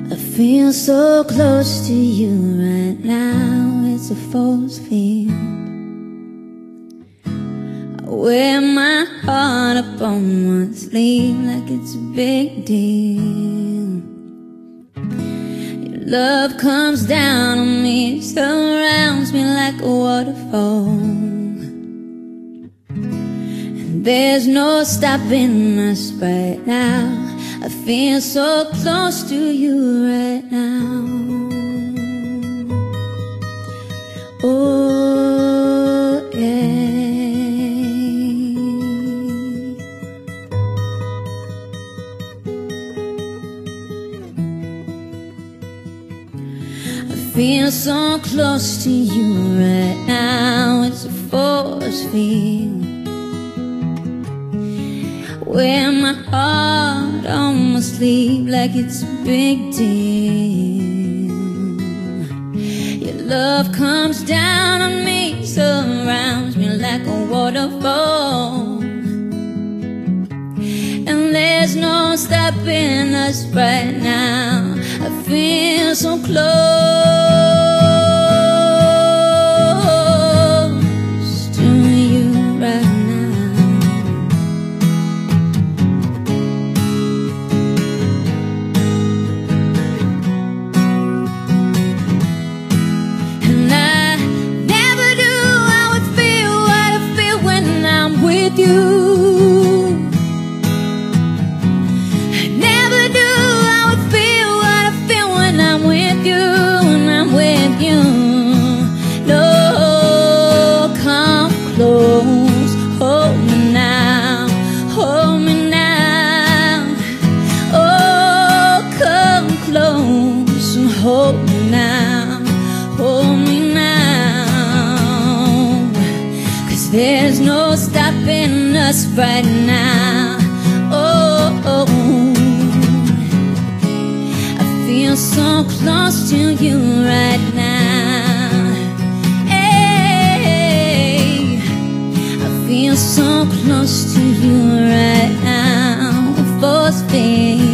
I feel so close to you right now, it's a force field. I wear my heart up on my sleeve like it's a big deal. Your love comes down on me, surrounds me like a waterfall, and there's no stopping us right now. I feel so close to you right now. Oh, yeah. I feel so close to you right now, it's a force field. Wear my heart on my sleeve like it's a big deal. Your love comes down on me, surrounds me like a waterfall, and there's no stopping us right now. I feel so close to you right now. With you, I never knew I would feel what I feel when I'm with you, when I'm with you. No, come close, hold me now, hold me now. Oh, come close and hold me now, hold me now. 'Cause there's no stopping us right now. Oh, oh, I feel so close to you right now. Hey, I feel so close to you right now. Force field.